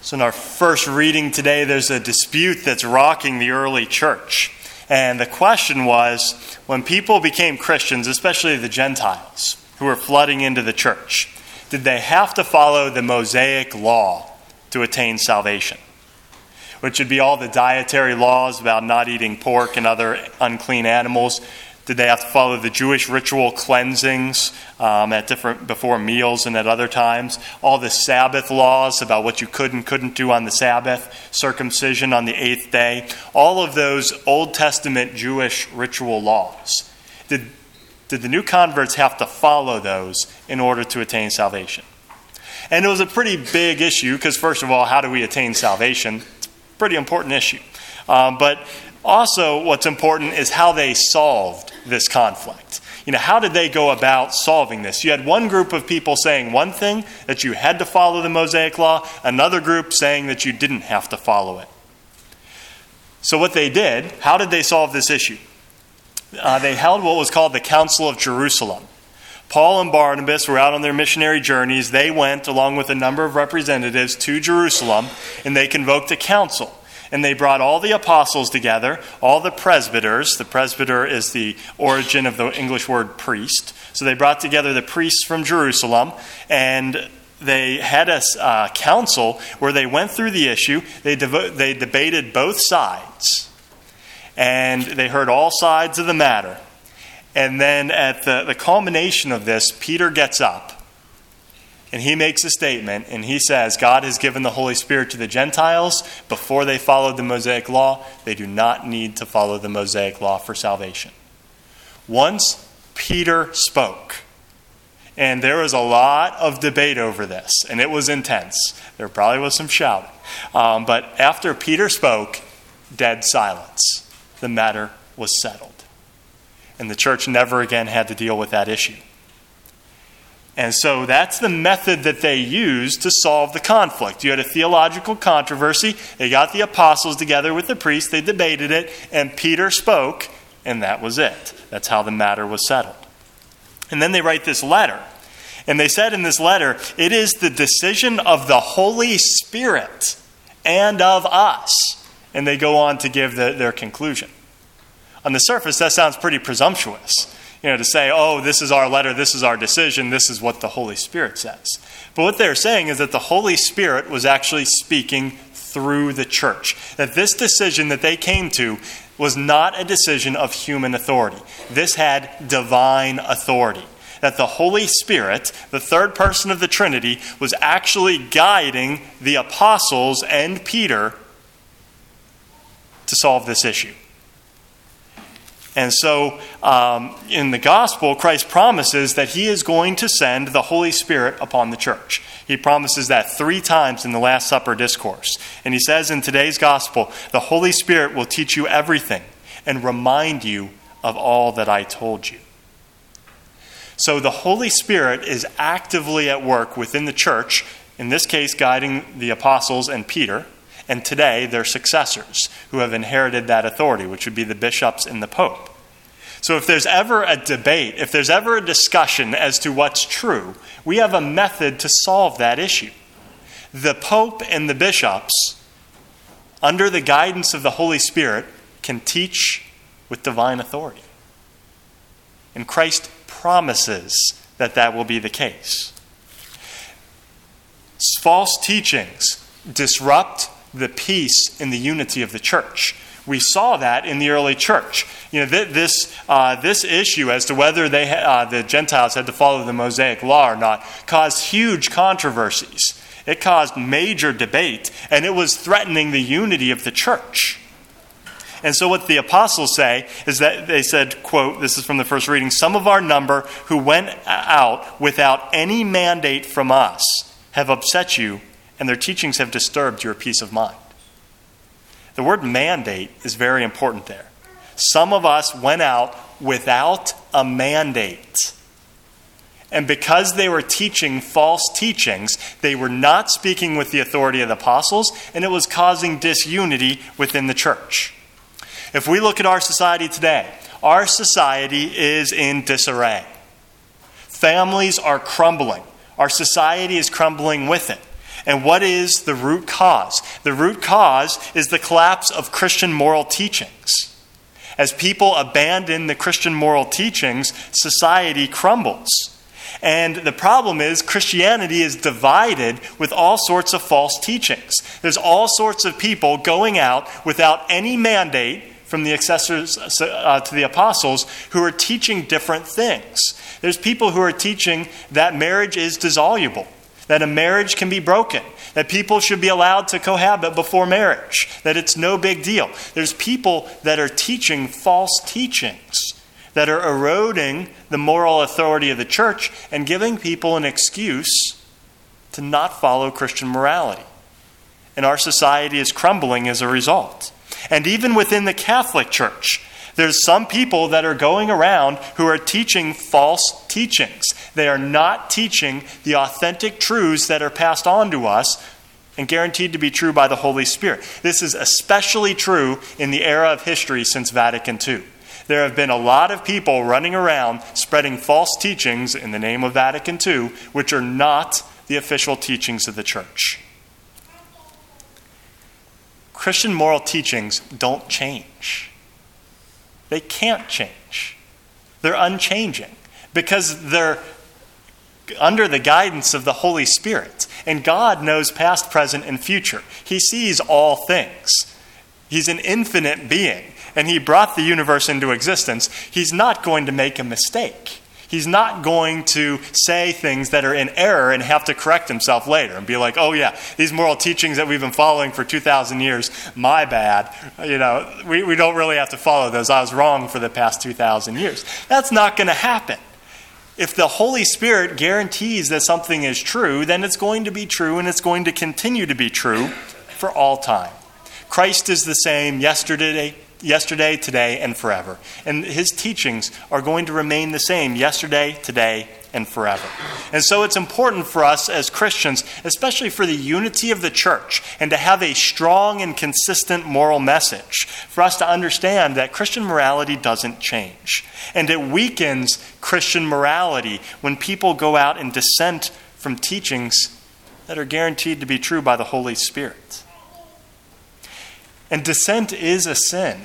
So in our first reading today, there's a dispute that's rocking the early church. And the question was, when people became Christians, especially the Gentiles who were flooding into the church, did they have to follow the Mosaic law to attain salvation? Which would be all the dietary laws about not eating pork and other unclean animals. Did they have to follow the Jewish ritual cleansings before meals and at other times? All the Sabbath laws about what you could and couldn't do on the Sabbath, circumcision on the 8th day, all of those Old Testament Jewish ritual laws. Did the new converts have to follow those in order to attain salvation? And it was a pretty big issue because, first of all, how do we attain salvation? It's a pretty important issue. But also, what's important is how they solved this conflict. How did they go about solving this? You had one group of people saying one thing, that you had to follow the Mosaic law, another group saying that you didn't have to follow it. So what they did, how did they solve this issue? They held what was called the Council of Jerusalem. Paul and Barnabas were out on their missionary journeys. They went, along with a number of representatives, to Jerusalem, and they convoked a council. And they brought all the apostles together, all the presbyters. The presbyter is the origin of the English word priest. So they brought together the priests from Jerusalem, and they had a council where they went through the issue. They debated both sides, and they heard all sides of the matter. And then at the culmination of this, Peter gets up. And he makes a statement, and he says, God has given the Holy Spirit to the Gentiles. Before they followed the Mosaic law, they do not need to follow the Mosaic law for salvation. Once Peter spoke, and there was a lot of debate over this, and it was intense. There probably was some shouting. But after Peter spoke, dead silence. The matter was settled. And the church never again had to deal with that issue. And so that's the method that they used to solve the conflict. You had a theological controversy. They got the apostles together with the priests. They debated it. And Peter spoke. And that was it. That's how the matter was settled. And then they write this letter. And they said in this letter, it is the decision of the Holy Spirit and of us. And they go on to give their conclusion. On the surface, that sounds pretty presumptuous. To say, oh, this is our letter, this is our decision, this is what the Holy Spirit says. But what they're saying is that the Holy Spirit was actually speaking through the church. That this decision that they came to was not a decision of human authority. This had divine authority. That the Holy Spirit, the third person of the Trinity, was actually guiding the apostles and Peter to solve this issue. And so in the gospel, Christ promises that he is going to send the Holy Spirit upon the church. He promises that 3 times in the Last Supper discourse. And he says in today's gospel, the Holy Spirit will teach you everything and remind you of all that I told you. So the Holy Spirit is actively at work within the church, in this case guiding the apostles and Peter, and today their successors who have inherited that authority, which would be the bishops and the Pope. So if there's ever a debate, if there's ever a discussion as to what's true, we have a method to solve that issue. The Pope and the bishops, under the guidance of the Holy Spirit, can teach with divine authority. And Christ promises that that will be the case. False teachings disrupt the peace and the unity of the church. We saw that in the early church. This issue as to whether the Gentiles had to follow the Mosaic law or not caused huge controversies. It caused major debate, and it was threatening the unity of the church. And so what the apostles say is that they said, quote, this is from the first reading, some of our number who went out without any mandate from us have upset you, and their teachings have disturbed your peace of mind. The word mandate is very important there. Some of us went out without a mandate. And because they were teaching false teachings, they were not speaking with the authority of the apostles, and it was causing disunity within the church. If we look at our society today, our society is in disarray. Families are crumbling. Our society is crumbling with it. And what is the root cause? The root cause is the collapse of Christian moral teachings. As people abandon the Christian moral teachings, society crumbles. And the problem is Christianity is divided with all sorts of false teachings. There's all sorts of people going out without any mandate from the successors to the apostles who are teaching different things. There's people who are teaching that marriage is dissoluble, that a marriage can be broken, that people should be allowed to cohabit before marriage, that it's no big deal. There's people that are teaching false teachings that are eroding the moral authority of the church and giving people an excuse to not follow Christian morality. And our society is crumbling as a result. And even within the Catholic Church, there's some people that are going around who are teaching false teachings. They are not teaching the authentic truths that are passed on to us and guaranteed to be true by the Holy Spirit. This is especially true in the era of history since Vatican II. There have been a lot of people running around spreading false teachings in the name of Vatican II, which are not the official teachings of the church. Christian moral teachings don't change. They can't change. They're unchanging because they're under the guidance of the Holy Spirit. And God knows past, present, and future. He sees all things. He's an infinite being, and He brought the universe into existence. He's not going to make a mistake. He's not going to say things that are in error and have to correct Himself later and be like, oh yeah, these moral teachings that we've been following for 2,000 years, my bad. We don't really have to follow those. I was wrong for the past 2,000 years. That's not going to happen. If the Holy Spirit guarantees that something is true, then it's going to be true and it's going to continue to be true for all time. Christ is the same yesterday, today, and forever. And His teachings are going to remain the same yesterday, today, and forever. And so it's important for us as Christians, especially for the unity of the church, and to have a strong and consistent moral message, for us to understand that Christian morality doesn't change. And it weakens Christian morality when people go out and dissent from teachings that are guaranteed to be true by the Holy Spirit. And dissent is a sin.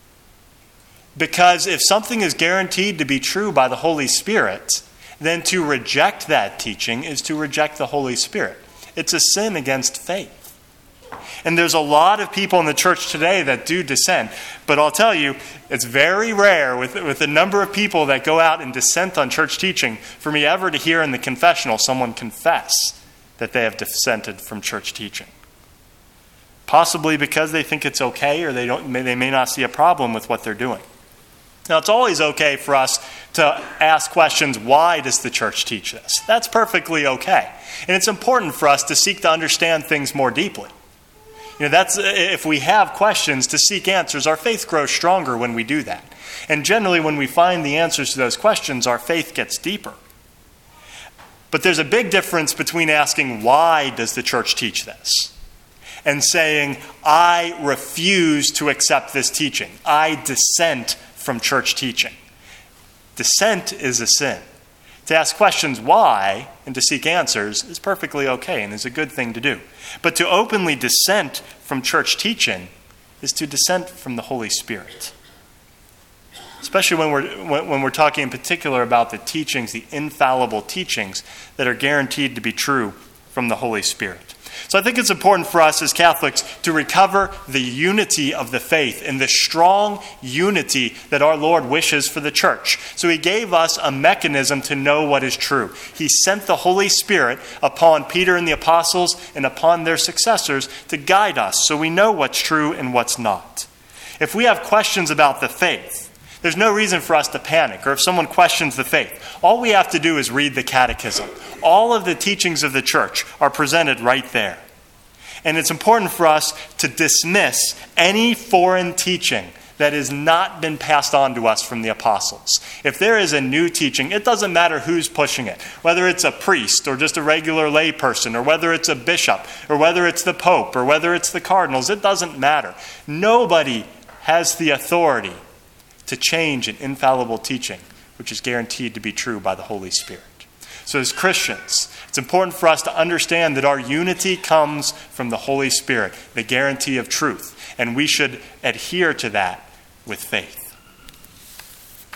Because if something is guaranteed to be true by the Holy Spirit, then to reject that teaching is to reject the Holy Spirit. It's a sin against faith. And there's a lot of people in the church today that do dissent. But I'll tell you, it's very rare with the number of people that go out and dissent on church teaching for me ever to hear in the confessional someone confess that they have dissented from church teaching. Possibly because they think it's okay, or they may not see a problem with what they're doing. Now, it's always okay for us to ask questions, why does the church teach this? That's perfectly okay. And it's important for us to seek to understand things more deeply. If we have questions to seek answers, our faith grows stronger when we do that. And generally, when we find the answers to those questions, our faith gets deeper. But there's a big difference between asking, why does the church teach this? And saying, I refuse to accept this teaching. I dissent from church teaching. Dissent is a sin. To ask questions why and to seek answers is perfectly okay and is a good thing to do. But to openly dissent from church teaching is to dissent from the Holy Spirit. Especially when we're talking in particular about the teachings, the infallible teachings that are guaranteed to be true from the Holy Spirit. So I think it's important for us as Catholics to recover the unity of the faith and the strong unity that our Lord wishes for the church. So He gave us a mechanism to know what is true. He sent the Holy Spirit upon Peter and the apostles and upon their successors to guide us so we know what's true and what's not. If we have questions about the faith, there's no reason for us to panic, or if someone questions the faith. All we have to do is read the catechism. All of the teachings of the church are presented right there. And it's important for us to dismiss any foreign teaching that has not been passed on to us from the apostles. If there is a new teaching, it doesn't matter who's pushing it, whether it's a priest or just a regular lay person, or whether it's a bishop, or whether it's the Pope, or whether it's the cardinals, it doesn't matter. Nobody has the authority to change an infallible teaching, which is guaranteed to be true by the Holy Spirit. So as Christians, it's important for us to understand that our unity comes from the Holy Spirit, the guarantee of truth, and we should adhere to that with faith.